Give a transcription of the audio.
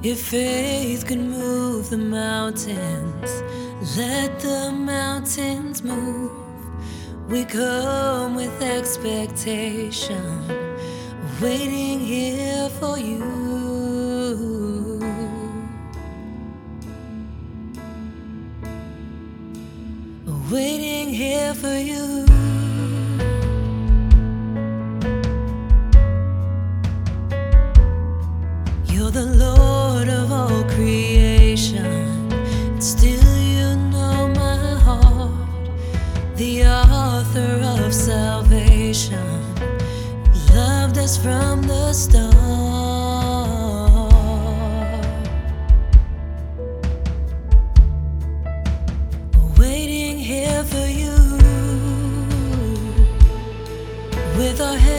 If faith could move the mountains, let the mountains move. We come with expectation, waiting here for you. Waiting here for you. You're the Lord of all creation, and still you know my heart. The author of salvation, loved us from the start. Waiting here for you, with our heads